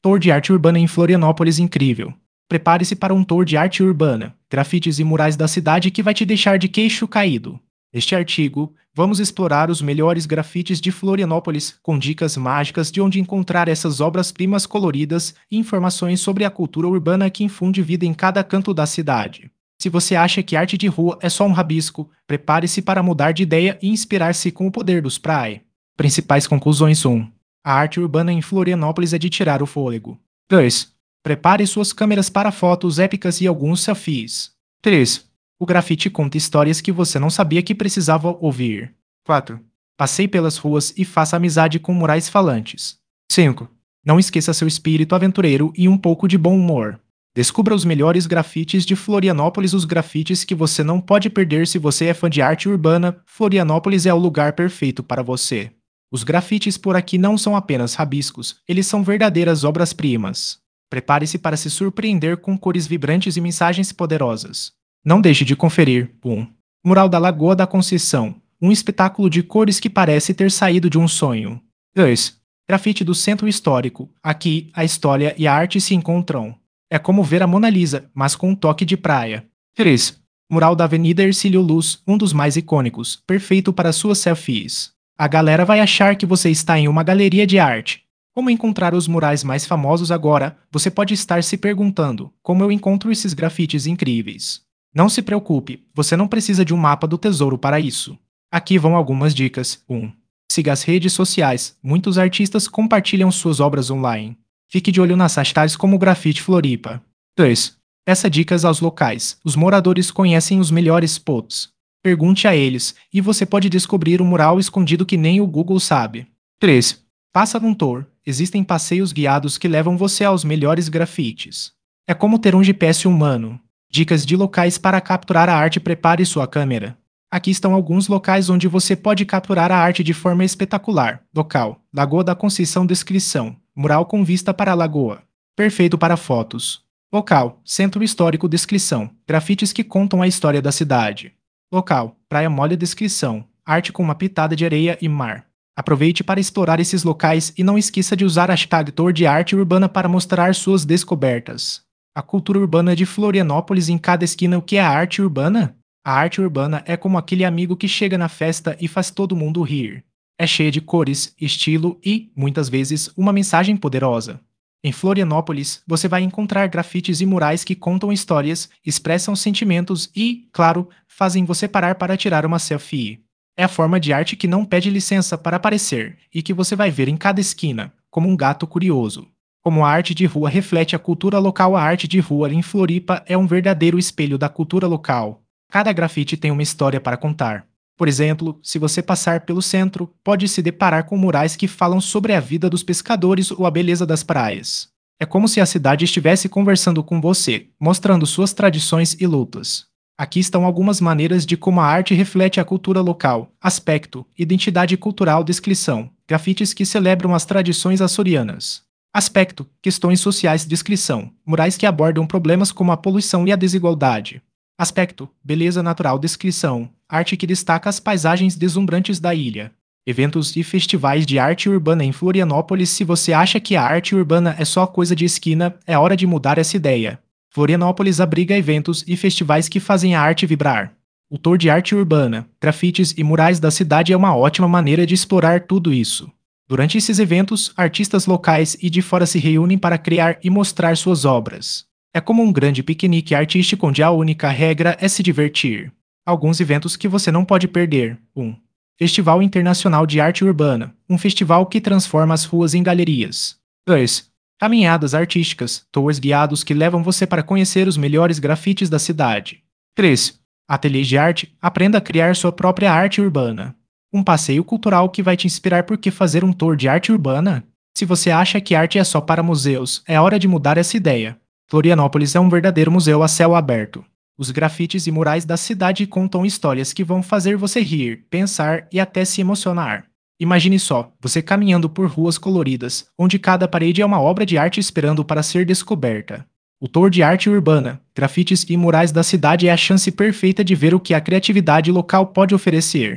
Tour de arte urbana em Florianópolis incrível. Prepare-se para um tour de arte urbana, grafites e murais da cidade que vai te deixar de queixo caído. Neste artigo, vamos explorar os melhores grafites de Florianópolis, com dicas mágicas de onde encontrar essas obras-primas coloridas e informações sobre a cultura urbana que infunde vida em cada canto da cidade. Se você acha que arte de rua é só um rabisco, prepare-se para mudar de ideia e inspirar-se com o poder dos Praia. Principais conclusões 1. A arte urbana em Florianópolis é de tirar o fôlego. 2. Prepare suas câmeras para fotos épicas e alguns selfies. 3. O grafite conta histórias que você não sabia que precisava ouvir. 4. Passeie pelas ruas e faça amizade com murais falantes. 5. Não esqueça seu espírito aventureiro e um pouco de bom humor. Descubra os melhores grafites de Florianópolis, os grafites que você não pode perder. Se você é fã de arte urbana, Florianópolis é o lugar perfeito para você. Os grafites por aqui não são apenas rabiscos, eles são verdadeiras obras-primas. Prepare-se para se surpreender com cores vibrantes e mensagens poderosas. Não deixe de conferir 1. Mural da Lagoa da Conceição, um espetáculo de cores que parece ter saído de um sonho. 2. Grafite do Centro Histórico, aqui a história e a arte se encontram. É como ver a Mona Lisa, mas com um toque de praia. 3. Mural da Avenida Hercílio Luz, um dos mais icônicos, perfeito para suas selfies. A galera vai achar que você está em uma galeria de arte. Como encontrar os murais mais famosos agora? Você pode estar se perguntando: como eu encontro esses grafites incríveis? Não se preocupe, você não precisa de um mapa do tesouro para isso. Aqui vão algumas dicas. 1. Siga as redes sociais. Muitos artistas compartilham suas obras online. Fique de olho nas hashtags como Grafite Floripa. 2. Peça dicas aos locais. Os moradores conhecem os melhores spots. Pergunte a eles, e você pode descobrir um mural escondido que nem o Google sabe. 3. Faça um tour. Existem passeios guiados que levam você aos melhores grafites. É como ter um GPS humano. Dicas de locais para capturar a arte. Prepare sua câmera. Aqui estão alguns locais onde você pode capturar a arte de forma espetacular. Local: Lagoa da Conceição. Descrição: mural com vista para a lagoa. Perfeito para fotos. Local: Centro Histórico. Descrição: grafites que contam a história da cidade. Local: Praia Mole. Descrição: arte com uma pitada de areia e mar. Aproveite para explorar esses locais e não esqueça de usar a hashtag Tour de Arte Urbana para mostrar suas descobertas. A cultura urbana de Florianópolis em cada esquina. O que é a arte urbana? A arte urbana é como aquele amigo que chega na festa e faz todo mundo rir. É cheia de cores, estilo e, muitas vezes, uma mensagem poderosa. Em Florianópolis, você vai encontrar grafites e murais que contam histórias, expressam sentimentos e, claro, fazem você parar para tirar uma selfie. É a forma de arte que não pede licença para aparecer e que você vai ver em cada esquina, como um gato curioso. Como a arte de rua reflete a cultura local, a arte de rua em Floripa é um verdadeiro espelho da cultura local. Cada grafite tem uma história para contar. Por exemplo, se você passar pelo centro, pode se deparar com murais que falam sobre a vida dos pescadores ou a beleza das praias. É como se a cidade estivesse conversando com você, mostrando suas tradições e lutas. Aqui estão algumas maneiras de como a arte reflete a cultura local. Aspecto: identidade cultural. Descrição: grafites que celebram as tradições açorianas. Aspecto: questões sociais. Descrição: murais que abordam problemas como a poluição e a desigualdade. Aspecto: beleza natural. Descrição: arte que destaca as paisagens deslumbrantes da ilha. Eventos e festivais de arte urbana em Florianópolis. Se você acha que a arte urbana é só coisa de esquina, é hora de mudar essa ideia. Florianópolis abriga eventos e festivais que fazem a arte vibrar. O tour de arte urbana, grafites e murais da cidade é uma ótima maneira de explorar tudo isso. Durante esses eventos, artistas locais e de fora se reúnem para criar e mostrar suas obras. É como um grande piquenique artístico onde a única regra é se divertir. Alguns eventos que você não pode perder. 1. Festival Internacional de Arte Urbana, um festival que transforma as ruas em galerias. 2. Caminhadas artísticas, tours guiados que levam você para conhecer os melhores grafites da cidade. 3. Ateliês de arte, aprenda a criar sua própria arte urbana. Um passeio cultural que vai te inspirar. Por que fazer um tour de arte urbana? Se você acha que arte é só para museus, é hora de mudar essa ideia. Florianópolis é um verdadeiro museu a céu aberto. Os grafites e murais da cidade contam histórias que vão fazer você rir, pensar e até se emocionar. Imagine só, você caminhando por ruas coloridas, onde cada parede é uma obra de arte esperando para ser descoberta. O tour de arte urbana, grafites e murais da cidade é a chance perfeita de ver o que a criatividade local pode oferecer.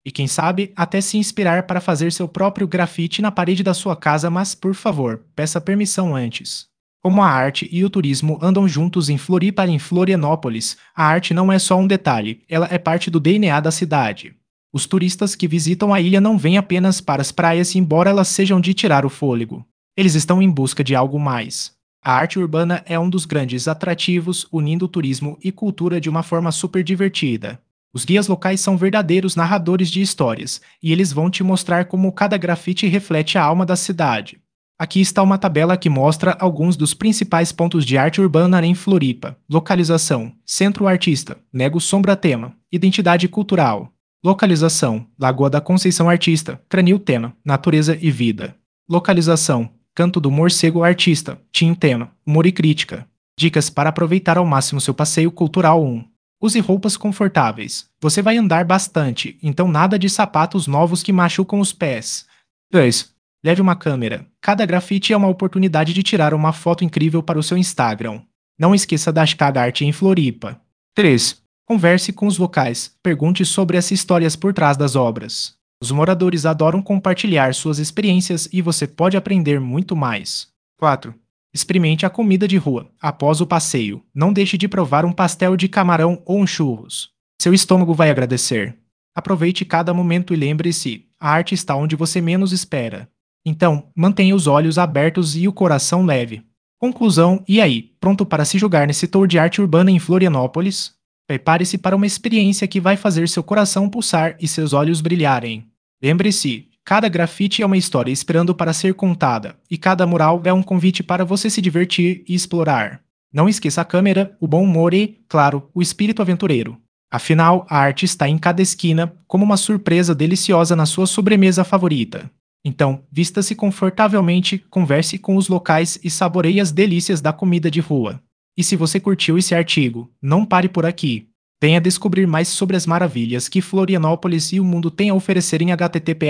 E quem sabe, até se inspirar para fazer seu próprio grafite na parede da sua casa, mas por favor, peça permissão antes. Como a arte e o turismo andam juntos em Floripa e em Florianópolis, a arte não é só um detalhe, ela é parte do DNA da cidade. Os turistas que visitam a ilha não vêm apenas para as praias, embora elas sejam de tirar o fôlego. Eles estão em busca de algo mais. A arte urbana é um dos grandes atrativos, unindo turismo e cultura de uma forma super divertida. Os guias locais são verdadeiros narradores de histórias, e eles vão te mostrar como cada grafite reflete a alma da cidade. Aqui está uma tabela que mostra alguns dos principais pontos de arte urbana em Floripa. Localização: Centro Artista, Nego Sombra Tema, Identidade Cultural. Localização: Lagoa da Conceição Artista, Cranil Tema, Natureza e Vida. Localização: Canto do Morcego Artista, Tim Tema, Humor e Crítica. Dicas para aproveitar ao máximo seu passeio cultural 1. Use roupas confortáveis. Você vai andar bastante, então nada de sapatos novos que machucam os pés. 2. Leve uma câmera. Cada grafite é uma oportunidade de tirar uma foto incrível para o seu Instagram. Não esqueça da hashtag Arte em Floripa. 3. Converse com os locais. Pergunte sobre as histórias por trás das obras. Os moradores adoram compartilhar suas experiências e você pode aprender muito mais. 4. Experimente a comida de rua. Após o passeio, não deixe de provar um pastel de camarão ou um churros. Seu estômago vai agradecer. Aproveite cada momento e lembre-se, a arte está onde você menos espera. Então, mantenha os olhos abertos e o coração leve. Conclusão: e aí, pronto para se jogar nesse tour de arte urbana em Florianópolis? Prepare-se para uma experiência que vai fazer seu coração pulsar e seus olhos brilharem. Lembre-se, cada grafite é uma história esperando para ser contada, e cada mural é um convite para você se divertir e explorar. Não esqueça a câmera, o bom humor e, claro, o espírito aventureiro. Afinal, a arte está em cada esquina, como uma surpresa deliciosa na sua sobremesa favorita. Então, vista-se confortavelmente, converse com os locais e saboreie as delícias da comida de rua. E se você curtiu esse artigo, não pare por aqui. Venha descobrir mais sobre as maravilhas que Florianópolis e o mundo têm a oferecer em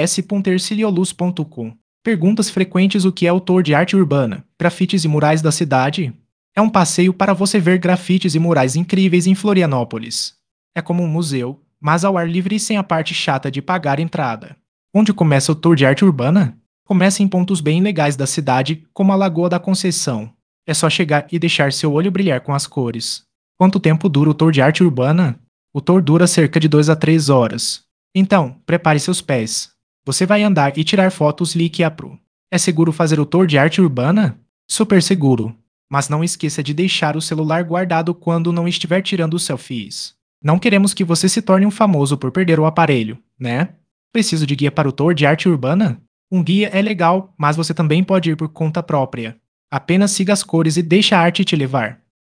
https://ercilioluz.com. Perguntas frequentes: o que é o tour de arte urbana? Grafites e murais da cidade? É um passeio para você ver grafites e murais incríveis em Florianópolis. É como um museu, mas ao ar livre e sem a parte chata de pagar entrada. Onde começa o tour de arte urbana? Começa em pontos bem legais da cidade, como a Lagoa da Conceição. É só chegar e deixar seu olho brilhar com as cores. Quanto tempo dura o tour de arte urbana? O tour dura cerca de 2 a 3 horas. Então, prepare seus pés. Você vai andar e tirar fotos Liquiapro. É seguro fazer o tour de arte urbana? Super seguro. Mas não esqueça de deixar o celular guardado quando não estiver tirando selfies. Não queremos que você se torne um famoso por perder o aparelho, né? Preciso de guia para o tour de arte urbana? Um guia é legal, mas você também pode ir por conta própria. Apenas siga as cores e deixe a arte te levar.